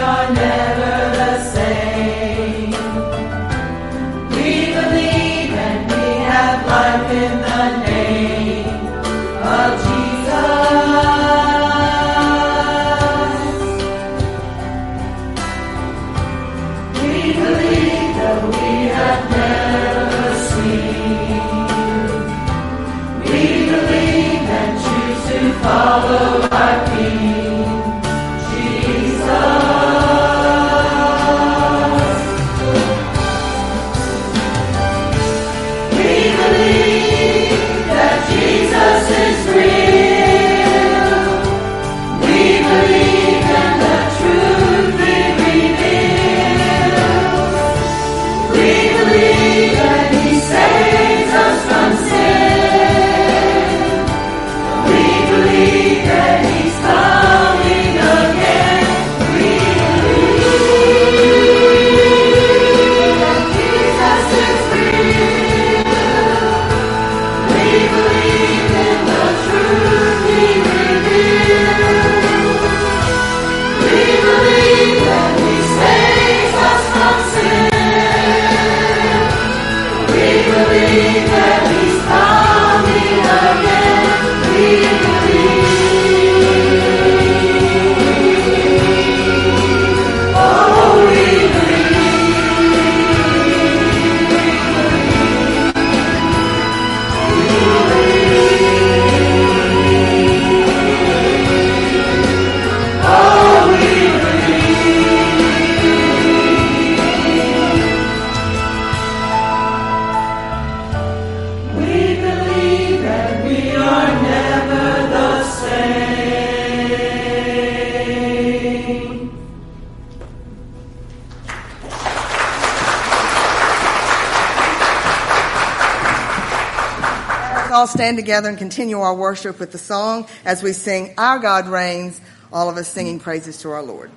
All stand together and continue our worship with the song as we sing Our God Reigns, all of us singing praises to our Lord.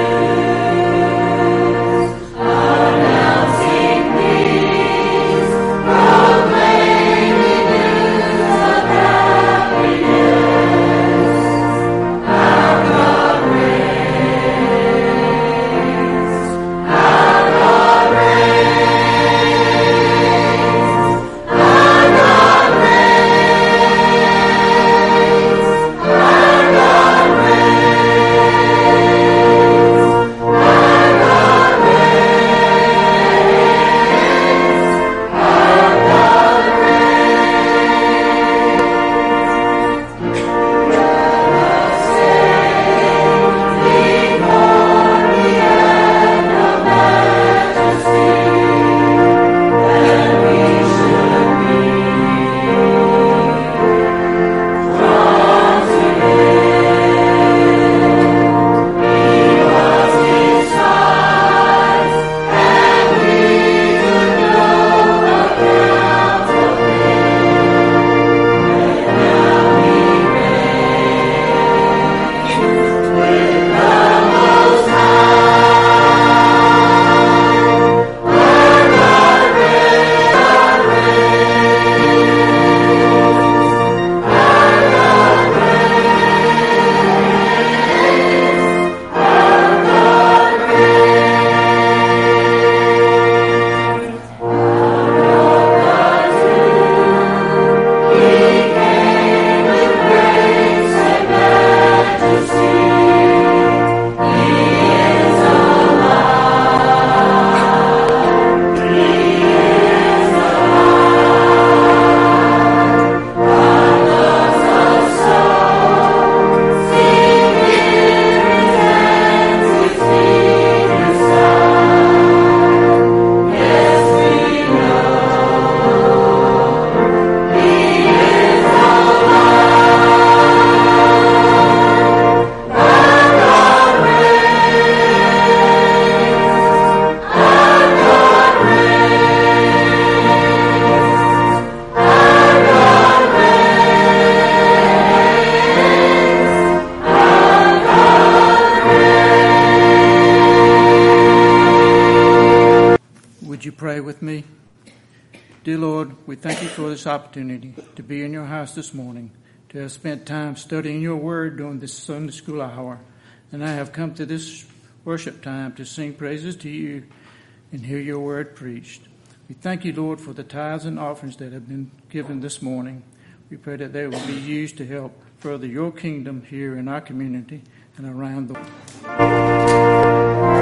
Announcing peace. Would you pray with me? Dear Lord, we thank you for this opportunity to be in your house this morning, to have spent time studying your word during this Sunday school hour. And I have come to this worship time to sing praises to you and hear your word preached. We thank you, Lord, for the tithes and offerings that have been given this morning. We pray that they will be used to help further your kingdom here in our community and around the world.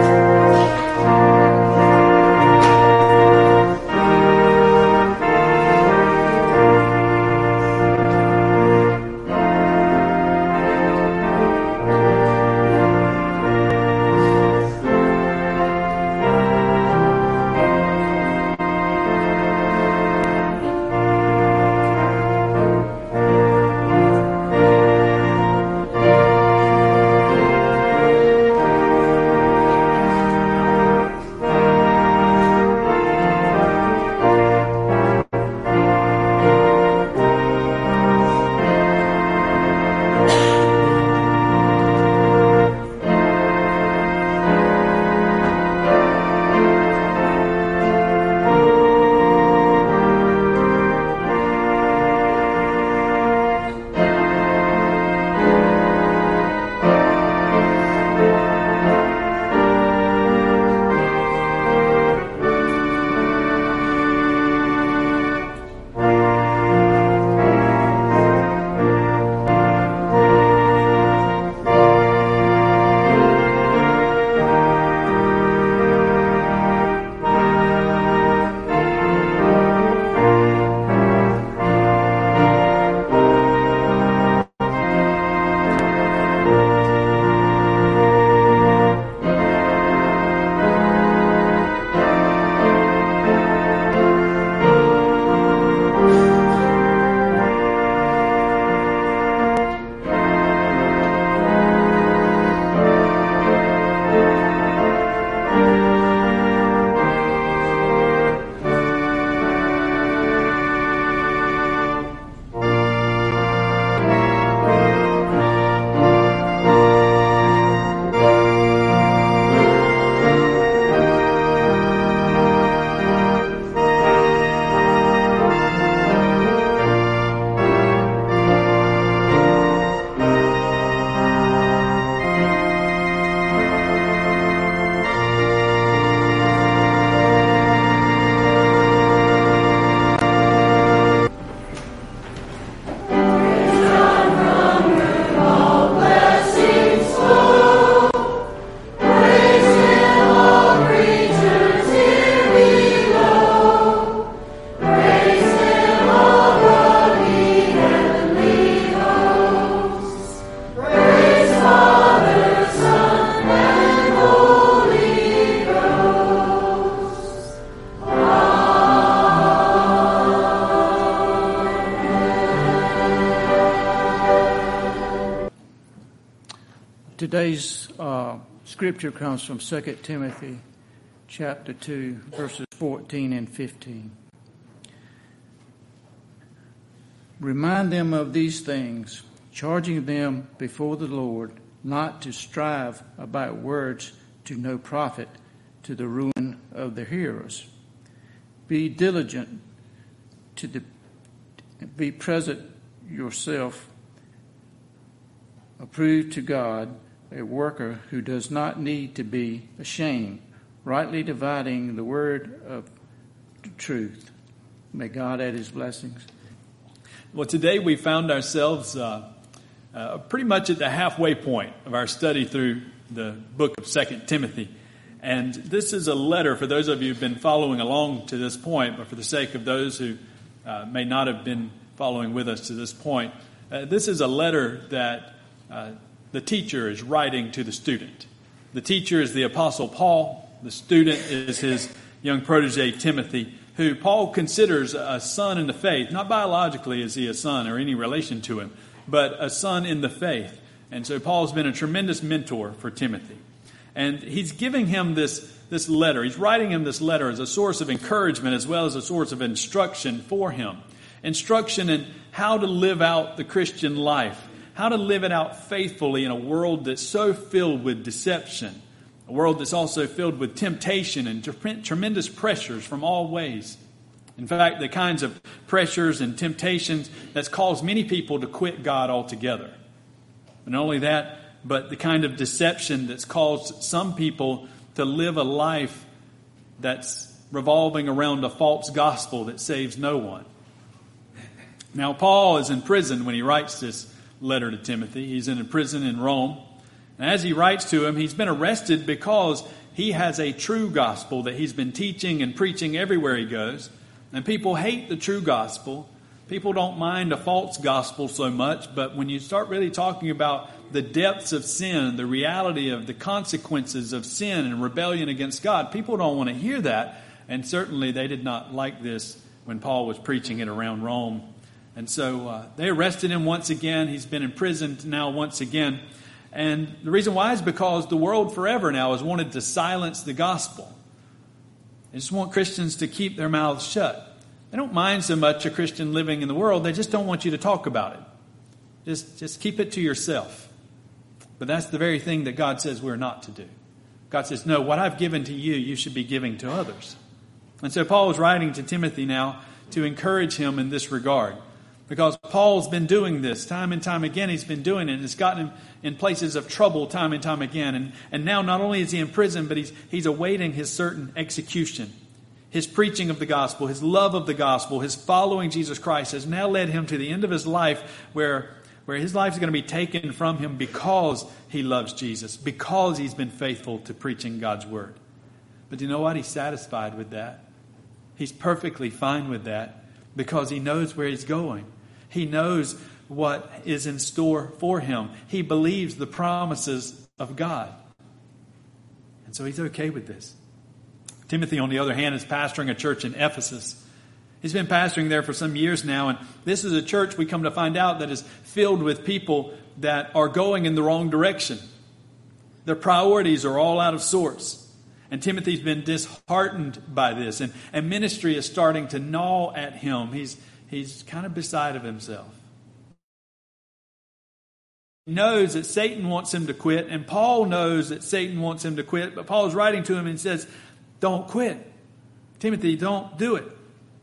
Today's scripture comes from 2 Timothy chapter 2, verses 14 and 15. Remind them of these things, charging them before the Lord not to strive about words to no profit, to the ruin of the hearers. Be diligent to be present yourself, approved to God, a worker who does not need to be ashamed, rightly dividing the word of truth. May God add his blessings. Well, today we found ourselves pretty much at the halfway point of our study through the book of 2 Timothy. And this is a letter for those of you who have been following along to this point, but for the sake of those who may not have been following with us to this point, this is a letter that the teacher is writing to the student. The teacher is the Apostle Paul. The student is his young protege, Timothy, who Paul considers a son in the faith. Not biologically is he a son or any relation to him, but a son in the faith. And so Paul's been a tremendous mentor for Timothy. And he's giving him this letter. He's writing him this letter as a source of encouragement as well as a source of instruction for him. Instruction in how to live out the Christian life, how to live it out faithfully in a world that's so filled with deception, a A world that's also filled with temptation and tremendous pressures from all ways. In fact, the kinds of pressures and temptations that's caused many people to quit God altogether. And not only that, but the kind of deception that's caused some people to live a life that's revolving around a false gospel that saves no one. Now, Paul is in prison when he writes this letter to Timothy. He's in a prison in Rome. And as he writes to him, he's been arrested because he has a true gospel that he's been teaching and preaching everywhere he goes. And people hate the true gospel. People don't mind a false gospel so much, but when you start really talking about the depths of sin, the reality of the consequences of sin and rebellion against God, people don't want to hear that. And certainly they did not like this when Paul was preaching it around Rome. And so they arrested him once again. He's been imprisoned now once again. And the reason why is because the world forever now has wanted to silence the gospel. They just want Christians to keep their mouths shut. They don't mind so much a Christian living in the world. They just don't want you to talk about it. Just keep it to yourself. But that's the very thing that God says we're not to do. God says, no, what I've given to you, you should be giving to others. And so Paul is writing to Timothy now to encourage him in this regard. Because Paul's been doing this time and time again. He's been doing it. And it's gotten him in places of trouble time and time again. And now not only is he in prison, but he's awaiting his certain execution. His preaching of the gospel, his love of the gospel, his following Jesus Christ has now led him to the end of his life where his life is going to be taken from him because he loves Jesus, because he's been faithful to preaching God's word. But you know what? He's satisfied with that. He's perfectly fine with that because he knows where he's going. He knows what is in store for him. He believes the promises of God. And so he's okay with this. Timothy, on the other hand, is pastoring a church in Ephesus. He's been pastoring there for some years now, and this is a church we come to find out that is filled with people that are going in the wrong direction. Their priorities are all out of sorts. And Timothy's been disheartened by this, and ministry is starting to gnaw at him. He's kind of beside of himself. He knows that Satan wants him to quit, and Paul knows that Satan wants him to quit, but Paul is writing to him and says, don't quit. Timothy, don't do it.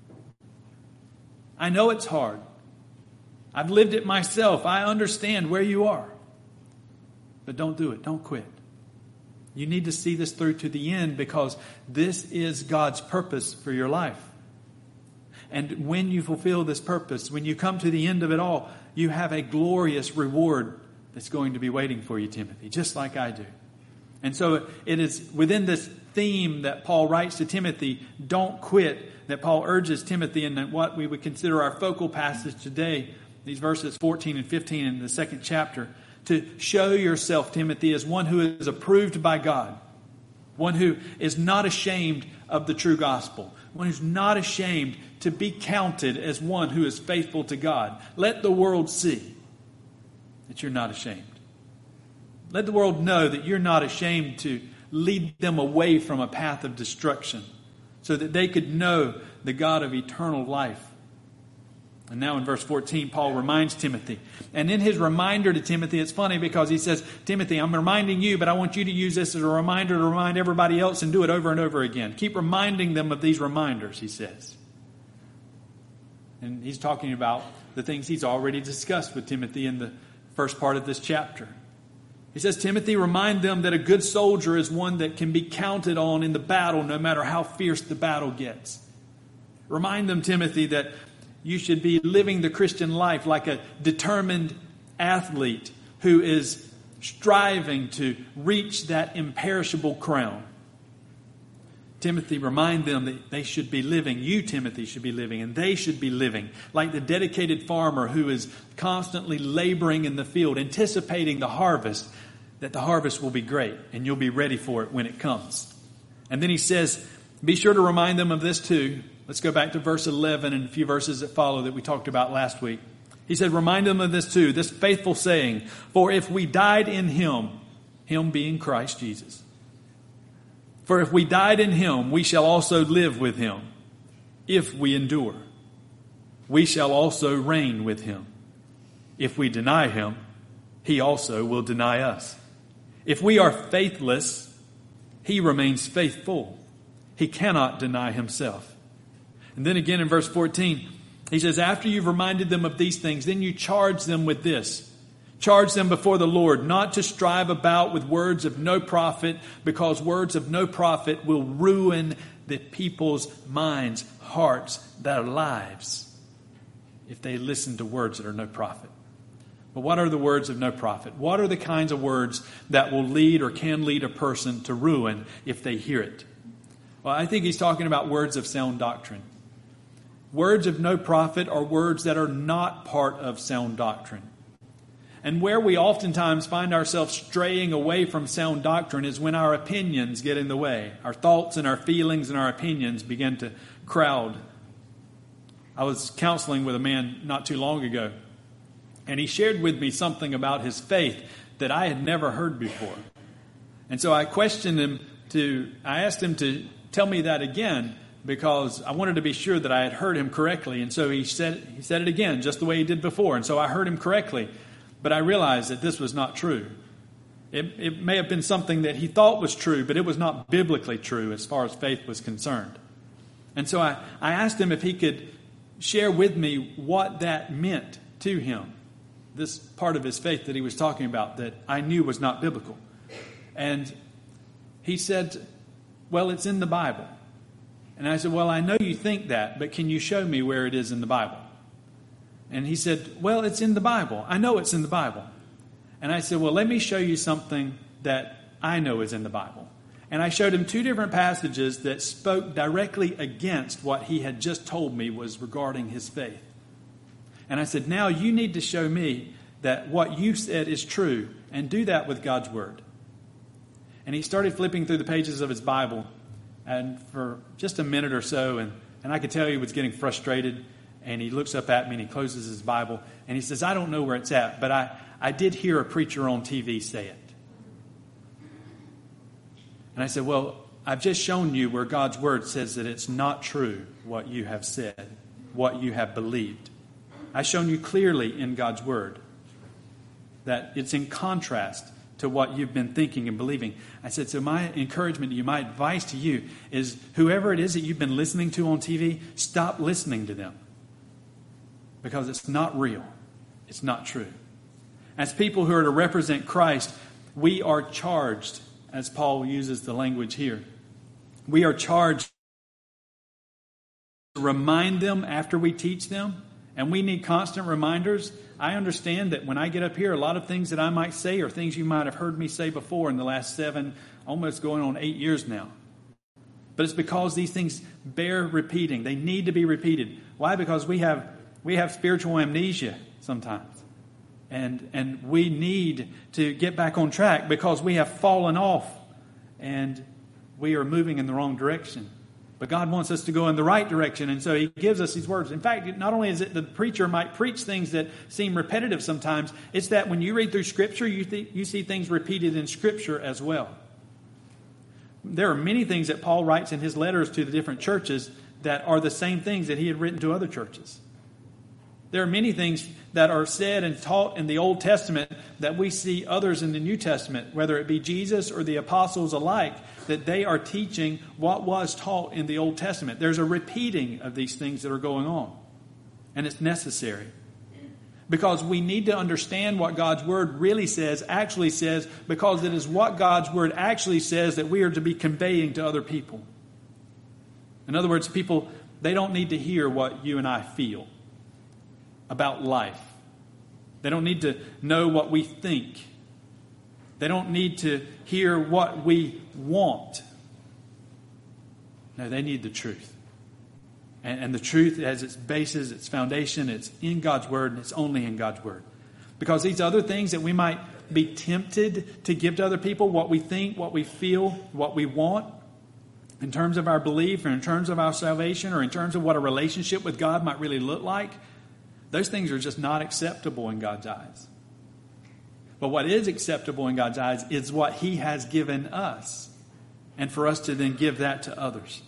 I know it's hard. I've lived it myself. I understand where you are. But don't do it. Don't quit. You need to see this through to the end because this is God's purpose for your life. And when you fulfill this purpose, when you come to the end of it all, you have a glorious reward that's going to be waiting for you, Timothy, just like I do. And so it is within this theme that Paul writes to Timothy, don't quit, that Paul urges Timothy in what we would consider our focal passage today, these verses 14 and 15 in the second chapter, to show yourself, Timothy, as one who is approved by God, one who is not ashamed of the true gospel, one who's not ashamed to be counted as one who is faithful to God. Let the world see that you're not ashamed. Let the world know that you're not ashamed to lead them away from a path of destruction so that they could know the God of eternal life. And now in verse 14, Paul reminds Timothy. And in his reminder to Timothy, it's funny because he says, Timothy, I'm reminding you, but I want you to use this as a reminder to remind everybody else and do it over and over again. Keep reminding them of these reminders, he says. And he's talking about the things he's already discussed with Timothy in the first part of this chapter. He says, Timothy, remind them that a good soldier is one that can be counted on in the battle no matter how fierce the battle gets. Remind them, Timothy, that you should be living the Christian life like a determined athlete who is striving to reach that imperishable crown. Timothy, remind them that they should be living, you, Timothy, should be living, and they should be living like the dedicated farmer who is constantly laboring in the field, anticipating the harvest, that the harvest will be great and you'll be ready for it when it comes. And then he says, be sure to remind them of this too. Let's go back to verse 11 and a few verses that follow that we talked about last week. He said, remind them of this too, this faithful saying, for if we died in him, him being Christ Jesus, for if we died in him, we shall also live with him. If we endure, we shall also reign with him. If we deny him, he also will deny us. If we are faithless, He remains faithful. He cannot deny himself. And then again in verse 14, he says, after you've reminded them of these things, then you charge them with this. Charge them before the Lord not to strive about with words of no profit, because words of no profit will ruin the people's minds, hearts, their lives, if they listen to words that are no profit. But what are the words of no profit? What are the kinds of words that will lead or can lead a person to ruin if they hear it? Well, I think he's talking about words of sound doctrine. Words of no profit are words that are not part of sound doctrine. And where we oftentimes find ourselves straying away from sound doctrine is when our opinions get in the way. Our thoughts and our feelings and our opinions begin to crowd. I was counseling with a man not too long ago, and he shared with me something about his faith that I had never heard before. And so I asked him to tell me that again, because I wanted to be sure that I had heard him correctly. And so he said it again, just the way he did before. And so I heard him correctly, but I realized that this was not true. It may have been something that he thought was true, but it was not biblically true as far as faith was concerned. And so I asked him if he could share with me what that meant to him, this part of his faith that he was talking about that I knew was not biblical. And he said, well, it's in the Bible. And I said, well, I know you think that, but can you show me where it is in the Bible? And he said, well, it's in the Bible. I know it's in the Bible. And I said, well, let me show you something that I know is in the Bible. And I showed him two different passages that spoke directly against what he had just told me was regarding his faith. And I said, now you need to show me that what you said is true, and do that with God's Word. And he started flipping through the pages of his Bible, and for just a minute or so, and I could tell he was getting frustrated, and he looks up at me and he closes his Bible, and he says, I don't know where it's at, but I did hear a preacher on TV say it. And I said, well, I've just shown you where God's Word says that it's not true what you have said, what you have believed. I've shown you clearly in God's Word that it's in contrast to what you've been thinking and believing. I said, so my encouragement to you, my advice to you is whoever it is that you've been listening to on TV, stop listening to them. Because it's not real. It's not true. As people who are to represent Christ, we are charged, as Paul uses the language here, we are charged to remind them after we teach them. And we need constant reminders. I understand that when I get up here, a lot of things that I might say are things you might have heard me say before in the last 7, almost going on 8 years now. But it's because these things bear repeating. They need to be repeated. Why? Because we have spiritual amnesia sometimes. And we need to get back on track because we have fallen off and we are moving in the wrong direction. But God wants us to go in the right direction, and so He gives us these words. In fact, not only is it the preacher might preach things that seem repetitive sometimes, it's that when you read through Scripture, you see things repeated in Scripture as well. There are many things that Paul writes in his letters to the different churches that are the same things that he had written to other churches. There are many things that are said and taught in the Old Testament that we see others in the New Testament, whether it be Jesus or the apostles alike, that they are teaching what was taught in the Old Testament. There's a repeating of these things that are going on. And it's necessary. Because we need to understand what God's Word really says, actually says, because it is what God's Word actually says that we are to be conveying to other people. In other words, people, they don't need to hear what you and I feel about life. They don't need to know what we think. They don't need to hear what we want. No, they need the truth. And the truth has its basis, its foundation, it's in God's Word, and it's only in God's Word. Because these other things that we might be tempted to give to other people, what we think, what we feel, what we want, in terms of our belief, or in terms of our salvation, or in terms of what a relationship with God might really look like, those things are just not acceptable in God's eyes. But what is acceptable in God's eyes is what He has given us. And for us to then give that to others.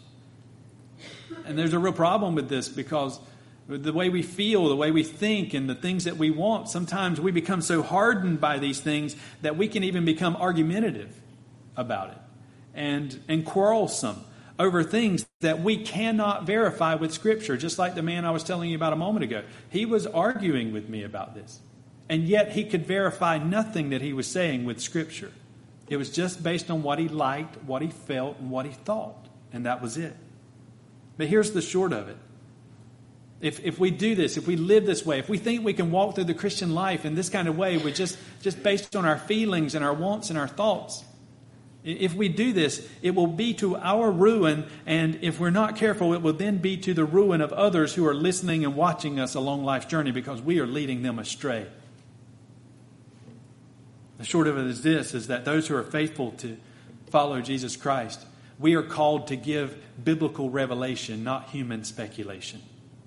And there's a real problem with this because the way we feel, the way we think, and the things that we want, sometimes we become so hardened by these things that we can even become argumentative about it. and quarrelsome over things that we cannot verify with Scripture, just like the man I was telling you about a moment ago. He was arguing with me about this, and yet he could verify nothing that he was saying with Scripture. It was just based on what he liked, what he felt, and what he thought, and that was it. But here's the short of it. If we do this, if we live this way, if we think we can walk through the Christian life in this kind of way, with just based on our feelings and our wants and our thoughts, if we do this, it will be to our ruin, and if we're not careful, it will then be to the ruin of others who are listening and watching us along life's journey, because we are leading them astray. The short of it is this, is that those who are faithful to follow Jesus Christ, we are called to give biblical revelation, not human speculation.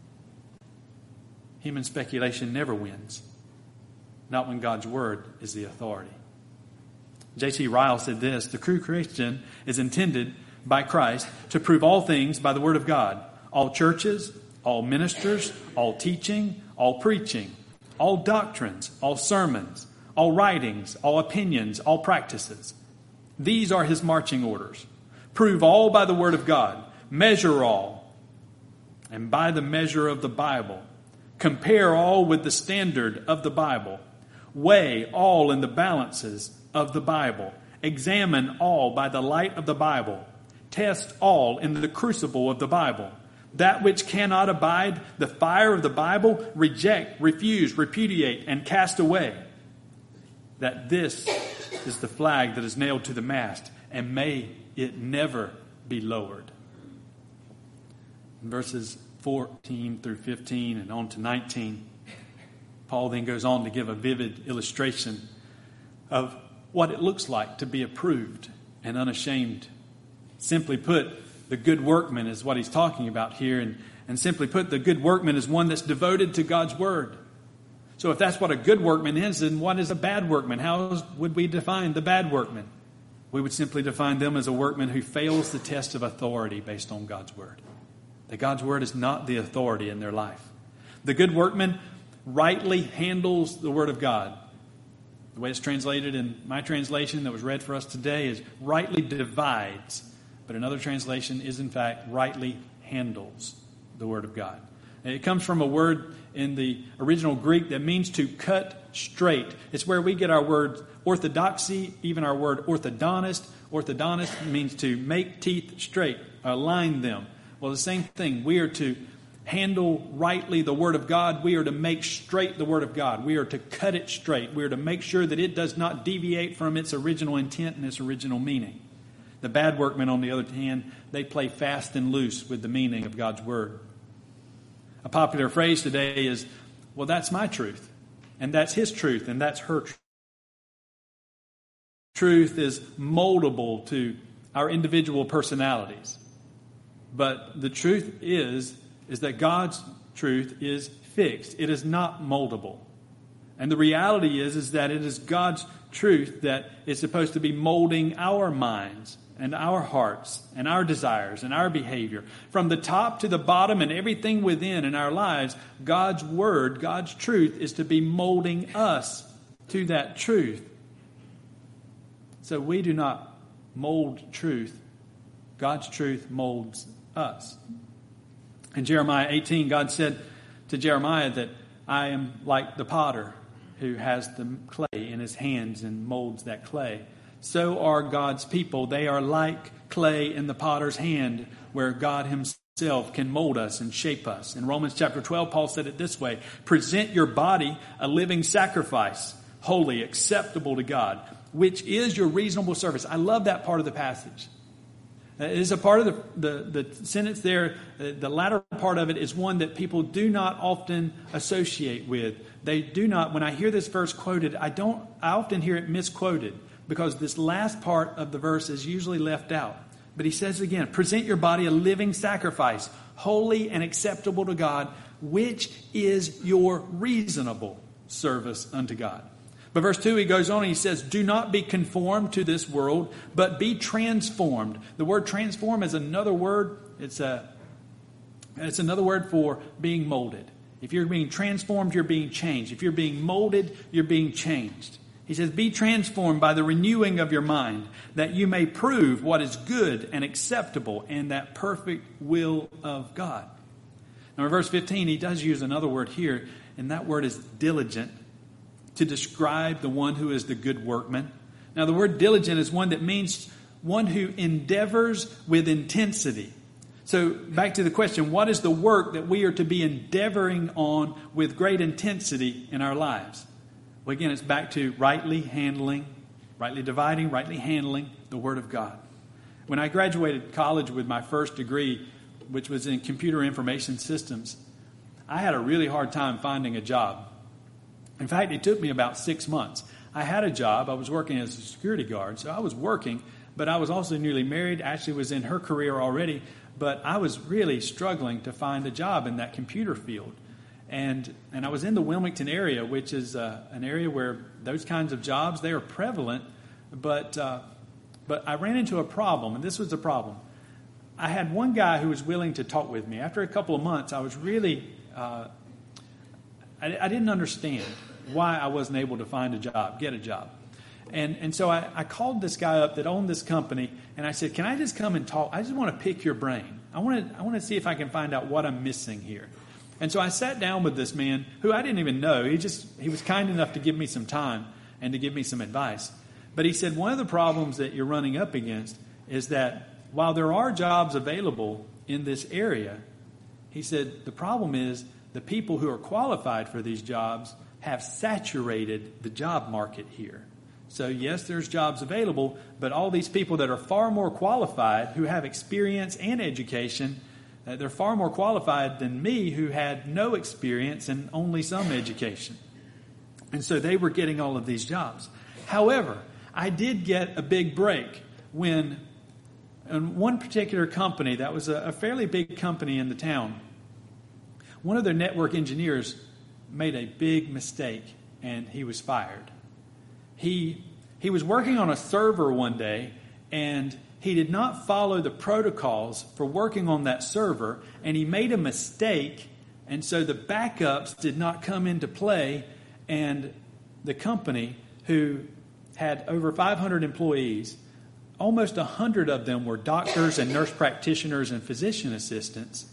Human speculation never wins, not when God's Word is the authority. J.C. Ryle said this: the true Christian is intended by Christ to prove all things by the Word of God. All churches, all ministers, all teaching, all preaching, all doctrines, all sermons, all writings, all opinions, all practices. These are his marching orders. Prove all by the Word of God. Measure all, and by the measure of the Bible. Compare all with the standard of the Bible. Weigh all in the balances of the Bible. Examine all by the light of the Bible. Test all in the crucible of the Bible. That which cannot abide the fire of the Bible, reject, refuse, repudiate, and cast away. That this is the flag that is nailed to the mast, and may it never be lowered. Verses 14 through 15 and on to 19, Paul then goes on to give a vivid illustration of what it looks like to be approved and unashamed. Simply put, the good workman is what he's talking about here. And simply put, the good workman is one that's devoted to God's Word. So if that's what a good workman is, then what is a bad workman? How would we define the bad workman? We would simply define them as a workman who fails the test of authority based on God's Word. That God's Word is not the authority in their life. The good workman rightly handles the Word of God. The way it's translated in my translation that was read for us today is rightly divides. But another translation is, in fact, rightly handles the Word of God. It comes from a word in the original Greek that means to cut straight. It's where we get our word orthodoxy, even our word orthodontist. Orthodontist means to make teeth straight, align them. Well, the same thing. We are to handle rightly the Word of God. We are to make straight the Word of God. We are to cut it straight. We are to make sure that it does not deviate from its original intent and its original meaning. The bad workmen, on the other hand, they play fast and loose with the meaning of God's Word. A popular phrase today is, well, that's my truth, and that's his truth, and that's her truth. Truth is moldable to our individual personalities. But the truth is that God's truth is fixed. It is not moldable. And the reality is that it is God's truth that is supposed to be molding our minds and our hearts and our desires and our behavior. From the top to the bottom and everything within in our lives, God's Word, God's truth is to be molding us to that truth. So we do not mold truth. God's truth molds us. In Jeremiah 18, God said to Jeremiah that I am like the potter who has the clay in his hands and molds that clay. So are God's people. They are like clay in the potter's hand, where God himself can mold us and shape us. In Romans chapter 12, Paul said it this way: present your body a living sacrifice, holy, acceptable to God, which is your reasonable service. I love that part of the passage. It is a part of the sentence there. The latter part of it is one that people do not often associate with. They do not. When I hear this verse quoted, I often hear it misquoted, because this last part of the verse is usually left out. But he says again, present your body a living sacrifice, holy and acceptable to God, which is your reasonable service unto God. But verse 2, he goes on and he says, do not be conformed to this world, but be transformed. The word transform is another word. It's another word for being molded. If you're being transformed, you're being changed. If you're being molded, you're being changed. He says, be transformed by the renewing of your mind, that you may prove what is good and acceptable and that perfect will of God. Now in verse 15, he does use another word here, and that word is diligent, to describe the one who is the good workman. Now the word diligent is one that means one who endeavors with intensity. So back to the question, what is the work that we are to be endeavoring on with great intensity in our lives? Well, again, it's back to rightly dividing, rightly handling the Word of God. When I graduated college with my first degree, which was in computer information systems, I had a really hard time finding a job. In fact, it took me about 6 months. I had a job. I was working as a security guard, so I was working, but I was also newly married. Ashley was in her career already, but I was really struggling to find a job in that computer field. And I was in the Wilmington area, which is an area where those kinds of jobs, they are prevalent. But I ran into a problem, and this was the problem. I had one guy who was willing to talk with me. After a couple of months, I was really, I didn't understand why I wasn't able to find a job, get a job. And so I called this guy up that owned this company, and I said, can I just come and talk? I just want to pick your brain. I want to see if I can find out what I'm missing here. And so I sat down with this man who I didn't even know. He was kind enough to give me some time and to give me some advice. But he said, one of the problems that you're running up against is that while there are jobs available in this area, he said, the problem is the people who are qualified for these jobs have saturated the job market here. So yes, there's jobs available, but all these people that are far more qualified, who have experience and education, they're far more qualified than me, who had no experience and only some education. And so they were getting all of these jobs. However, I did get a big break when in one particular company, that was a fairly big company in the town, one of their network engineers made a big mistake and he was fired. He was working on a server one day, and he did not follow the protocols for working on that server, and he made a mistake, and so the backups did not come into play, and the company, who had over 500 employees, almost 100 of them were doctors and nurse practitioners and physician assistants.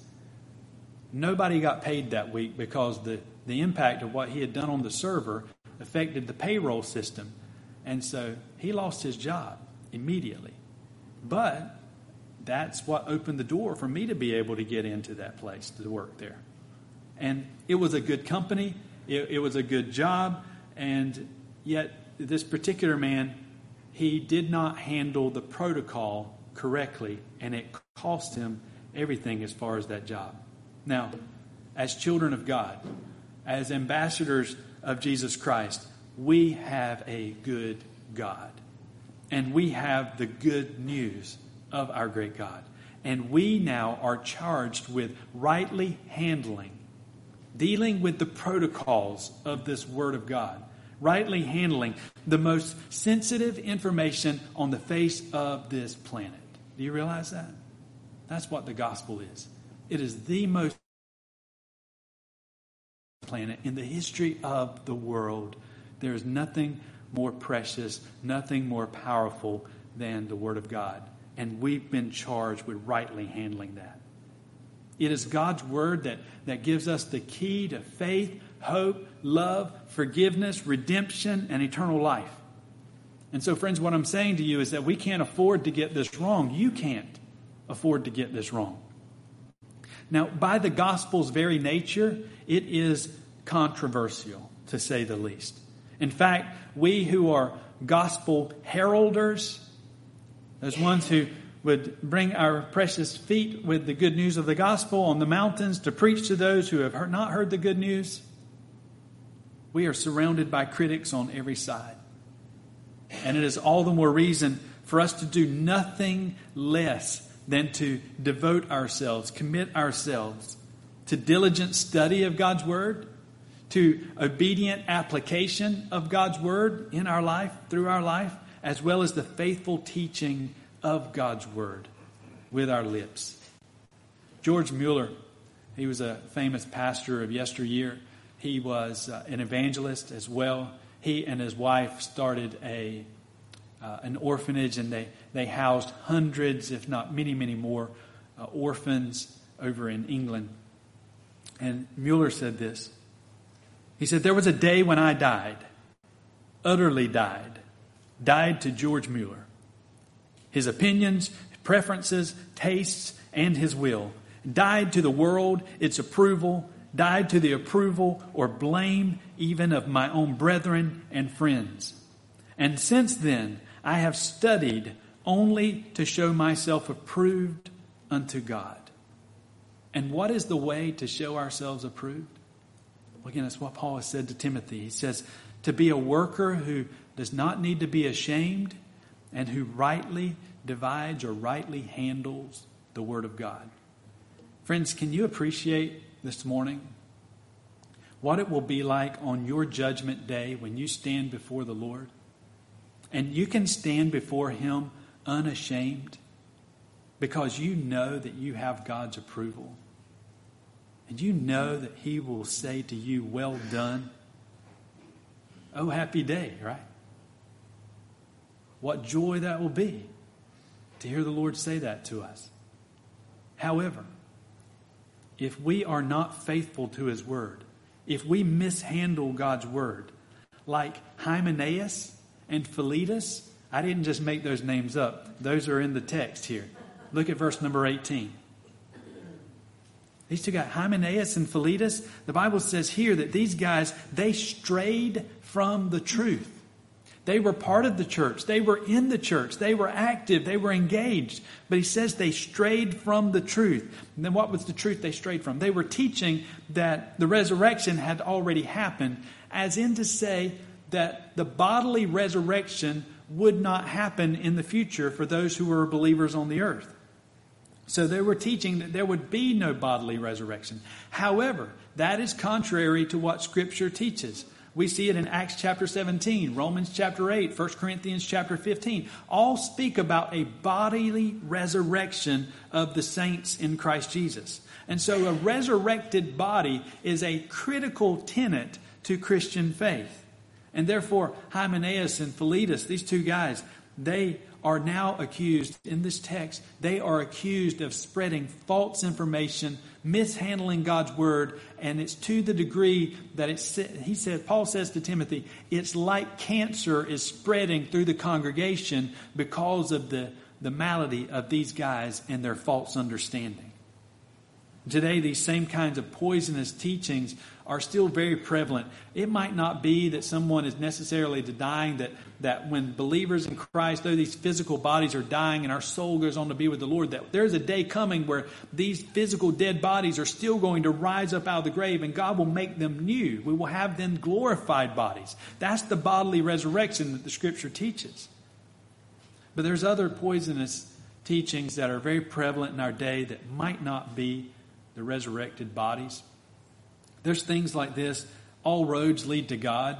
Nobody got paid that week because the impact of what he had done on the server affected the payroll system. And so he lost his job immediately. But that's what opened the door for me to be able to get into that place, to work there. And it was a good company. It was a good job. And yet this particular man, he did not handle the protocol correctly. And it cost him everything as far as that job. Now, as children of God, as ambassadors of Jesus Christ, we have a good God. And we have the good news of our great God. And we now are charged with rightly handling, dealing with the protocols of this Word of God, rightly handling the most sensitive information on the face of this planet. Do you realize that? That's what the gospel is. It is the most planet in the history of the world. There is nothing more precious, nothing more powerful than the Word of God. And we've been charged with rightly handling that. It is God's Word that gives us the key to faith, hope, love, forgiveness, redemption, and eternal life. And so, friends, what I'm saying to you is that we can't afford to get this wrong. You can't afford to get this wrong. Now, by the gospel's very nature, it is controversial, to say the least. In fact, we who are gospel heralders, those ones who would bring our precious feet with the good news of the gospel on the mountains to preach to those who have not heard the good news, we are surrounded by critics on every side. And it is all the more reason for us to do nothing less than to devote ourselves, commit ourselves to diligent study of God's Word, to obedient application of God's Word in our life, through our life, as well as the faithful teaching of God's Word with our lips. George Mueller, he was a famous pastor of yesteryear. He was an evangelist as well. he and his wife started an orphanage, and they housed hundreds, if not many, many more orphans over in England. And Mueller said this. He said, "There was a day when I died, utterly died to George Mueller. His opinions, preferences, tastes, and his will. Died to the world, its approval, died to the approval or blame even of my own brethren and friends. And since then, I have studied only to show myself approved unto God." And what is the way to show ourselves approved? Well, again, that's what Paul has said to Timothy. He says, to be a worker who does not need to be ashamed and who rightly divides or rightly handles the Word of God. Friends, can you appreciate this morning what it will be like on your judgment day when you stand before the Lord? And you can stand before Him unashamed because you know that you have God's approval. And you know that He will say to you, "Well done." Oh, happy day, right? What joy that will be to hear the Lord say that to us. However, if we are not faithful to His Word, if we mishandle God's Word, like Hymenaeus and Philetus, I didn't just make those names up. Those are in the text here. Look at verse number 18. These two guys, Hymenaeus and Philetus, the Bible says here that these guys, they strayed from the truth. They were part of the church. They were in the church. They were active. They were engaged. But he says they strayed from the truth. And then what was the truth they strayed from? They were teaching that the resurrection had already happened, as in to say that the bodily resurrection would not happen in the future for those who were believers on the earth. So they were teaching that there would be no bodily resurrection. However, that is contrary to what Scripture teaches. We see it in Acts chapter 17, Romans chapter 8, 1 Corinthians chapter 15. All speak about a bodily resurrection of the saints in Christ Jesus. And so a resurrected body is a critical tenet to Christian faith. And therefore, Hymenaeus and Philetus, these two guys, they are now accused, in this text, they are accused of spreading false information, mishandling God's Word, and it's to the degree that Paul says to Timothy, it's like cancer is spreading through the congregation because of the malady of these guys and their false understanding. Today, these same kinds of poisonous teachings are still very prevalent. It might not be that someone is necessarily denying that when believers in Christ, though these physical bodies are dying and our soul goes on to be with the Lord, that there's a day coming where these physical dead bodies are still going to rise up out of the grave and God will make them new. We will have then glorified bodies. That's the bodily resurrection that the Scripture teaches. But there's other poisonous teachings that are very prevalent in our day that might not be the resurrected bodies. There's things like this: all roads lead to God.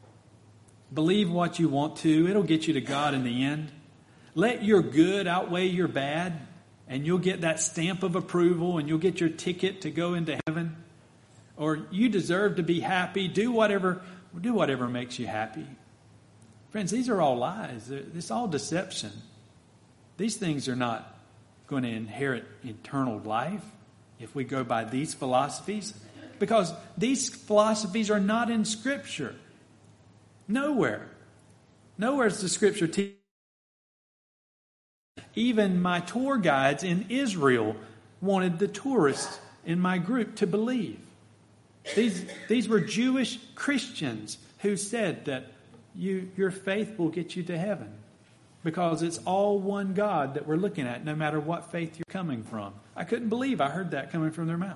Believe what you want to. It'll get you to God in the end. Let your good outweigh your bad, and you'll get that stamp of approval, and you'll get your ticket to go into heaven. Or you deserve to be happy. Do whatever makes you happy. Friends, these are all lies. It's all deception. These things are not going to inherit eternal life if we go by these philosophies, because these philosophies are not in Scripture. Nowhere is the Scripture teaching. Even my tour guides in Israel wanted the tourists in my group to believe. These were Jewish Christians who said that your faith will get you to heaven, because it's all one God that we're looking at, no matter what faith you're coming from. I couldn't believe I heard that coming from their mouth.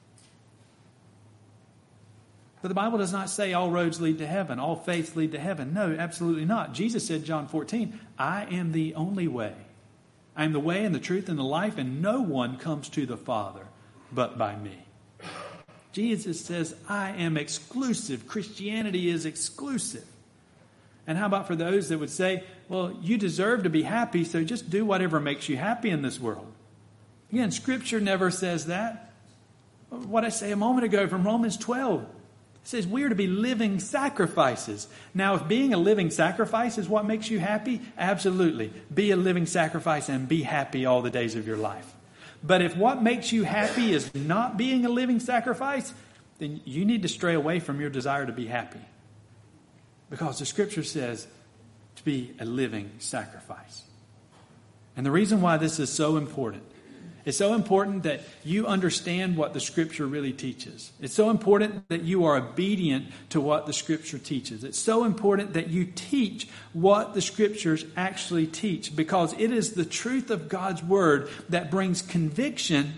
But the Bible does not say all roads lead to heaven, all faiths lead to heaven. No, absolutely not. Jesus said, John 14, I am the only way. I am the way and the truth and the life, and no one comes to the Father but by me. Jesus says, I am exclusive. Christianity is exclusive. And how about for those that would say, well, you deserve to be happy, so just do whatever makes you happy in this world. Again, Scripture never says that. What I say a moment ago from Romans 12. It says we are to be living sacrifices. Now, if being a living sacrifice is what makes you happy, absolutely. Be a living sacrifice and be happy all the days of your life. But if what makes you happy is not being a living sacrifice, then you need to stray away from your desire to be happy. Because the Scripture says to be a living sacrifice. And the reason why this is so important, it's so important that you understand what the Scripture really teaches. It's so important that you are obedient to what the Scripture teaches. It's so important that you teach what the Scriptures actually teach, because it is the truth of God's Word that brings conviction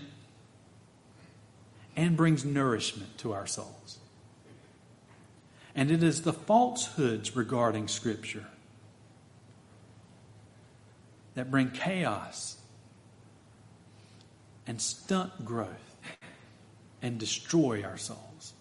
and brings nourishment to our souls. And it is the falsehoods regarding Scripture that bring chaos and stunt growth and destroy our souls.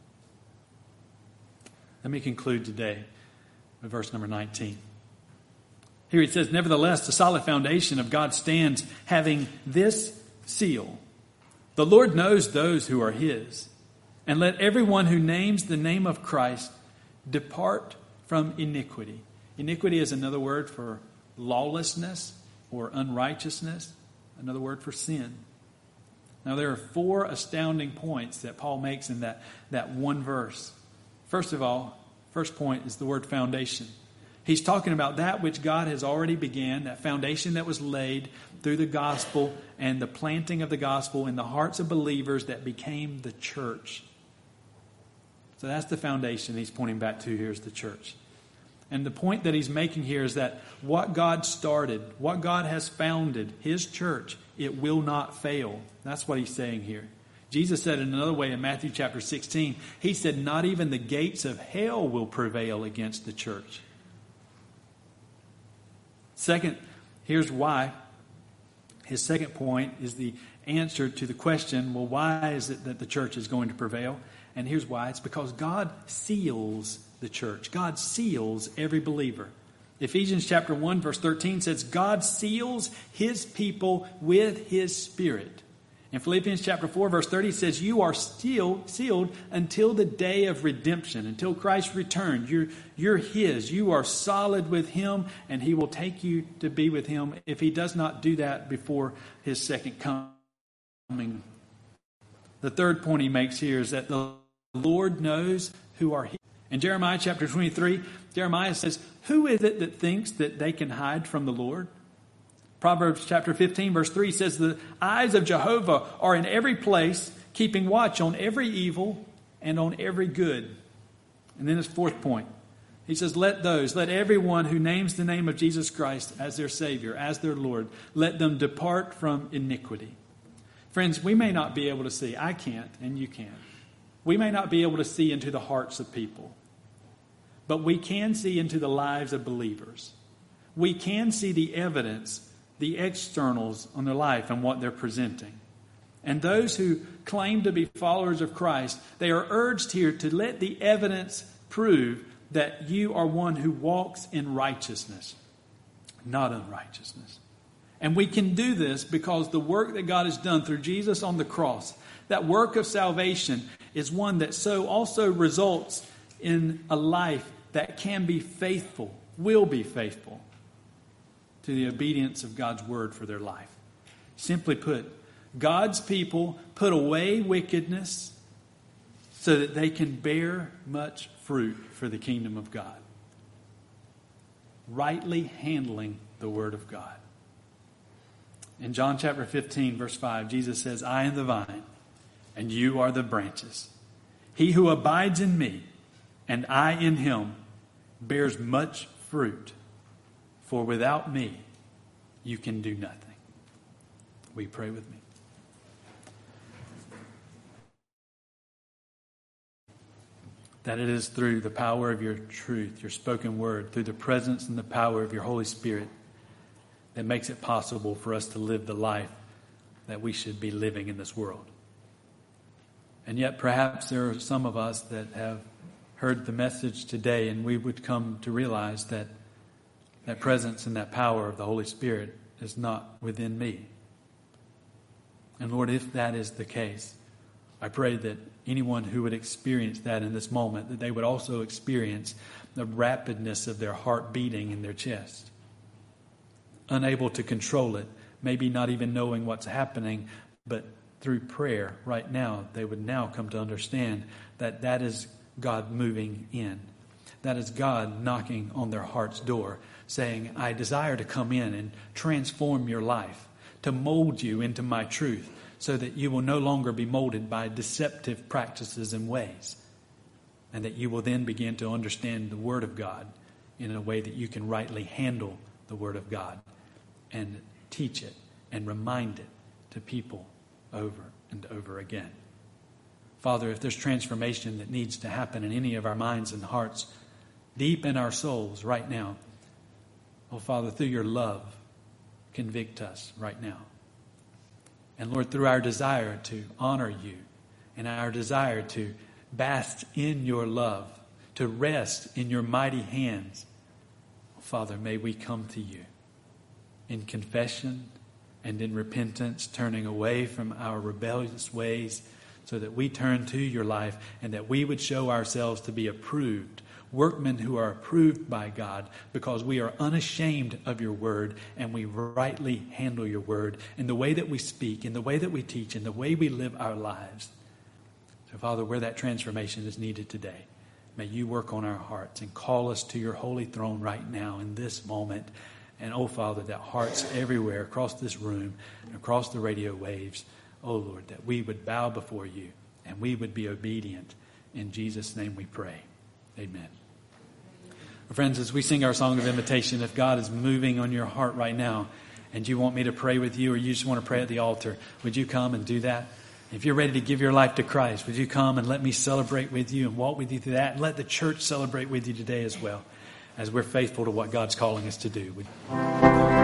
Let me conclude today with verse number 19. Here it says, "Nevertheless, the solid foundation of God stands, having this seal. The Lord knows those who are His. And let everyone who names the name of Christ depart from iniquity." Iniquity is another word for lawlessness or unrighteousness, another word for sin. Now, there are 4 astounding points that Paul makes in that one verse. First of all, first point is the word foundation. He's talking about that which God has already began, that foundation that was laid through the gospel and the planting of the gospel in the hearts of believers that became the church. So that's the foundation he's pointing back to here, is the church. And the point that he's making here is that what God started, what God has founded, His church, it will not fail. That's what he's saying here. Jesus said in another way in Matthew chapter 16, He said, not even the gates of hell will prevail against the church. Second, here's why. His second point is the answer to the question, well, why is it that the church is going to prevail? And here's why. It's because God seals the church. God seals every believer. Ephesians chapter 1 verse 13 says, God seals His people with His Spirit. In Philippians chapter 4 verse 30 says, you are still sealed until the day of redemption, until Christ returns. You're His. You are solid with Him, and He will take you to be with Him if He does not do that before His second coming. The third point he makes here is that the Lord knows who are His. In Jeremiah chapter 23, Jeremiah says, who is it that thinks that they can hide from the Lord? Proverbs chapter 15 verse 3 says, the eyes of Jehovah are in every place, keeping watch on every evil and on every good. And then his fourth point, he says, let everyone who names the name of Jesus Christ as their Savior, as their Lord, let them depart from iniquity. Friends, we may not be able to see, I can't and you can't. We may not be able to see into the hearts of people, but we can see into the lives of believers. We can see the evidence, the externals on their life and what they're presenting. And those who claim to be followers of Christ, they are urged here to let the evidence prove that you are one who walks in righteousness, not unrighteousness. And we can do this because the work that God has done through Jesus on the cross, that work of salvation, is one that so also results in a life that can be faithful, will be faithful to the obedience of God's word for their life. Simply put, God's people put away wickedness so that they can bear much fruit for the kingdom of God. Rightly handling the word of God. In John chapter 15, verse 5, Jesus says, I am the vine, and you are the branches. He who abides in me, and I in him, bears much fruit. For without me, you can do nothing. Will you pray with me? That it is through the power of your truth, your spoken word, through the presence and the power of your Holy Spirit, that makes it possible for us to live the life that we should be living in this world. And yet perhaps there are some of us that have heard the message today, and we would come to realize that that presence and that power of the Holy Spirit is not within me. And Lord, if that is the case, I pray that anyone who would experience that in this moment, that they would also experience the rapidness of their heart beating in their chest. Unable to control it, maybe not even knowing what's happening, but through prayer right now, they would now come to understand that that is God moving in. That is God knocking on their heart's door, saying, I desire to come in and transform your life, to mold you into my truth, so that you will no longer be molded by deceptive practices and ways, and that you will then begin to understand the Word of God in a way that you can rightly handle the Word of God and teach it and remind it to people over and over again. Father, if there's transformation that needs to happen in any of our minds and hearts, deep in our souls right now, oh Father, through your love, convict us right now. And Lord, through our desire to honor you and our desire to bask in your love, to rest in your mighty hands, Father, may we come to you in confession and in repentance, turning away from our rebellious ways so that we turn to your life and that we would show ourselves to be approved, workmen who are approved by God because we are unashamed of your word and we rightly handle your word in the way that we speak, in the way that we teach, in the way we live our lives. So, Father, where that transformation is needed today, may you work on our hearts and call us to your holy throne right now in this moment. And, oh, Father, that hearts everywhere across this room and across the radio waves, oh, Lord, that we would bow before you and we would be obedient. In Jesus' name we pray. Amen. Well, friends, as we sing our song of invitation, if God is moving on your heart right now and you want me to pray with you or you just want to pray at the altar, would you come and do that? If you're ready to give your life to Christ, would you come and let me celebrate with you and walk with you through that? And let the church celebrate with you today as well, as we're faithful to what God's calling us to do.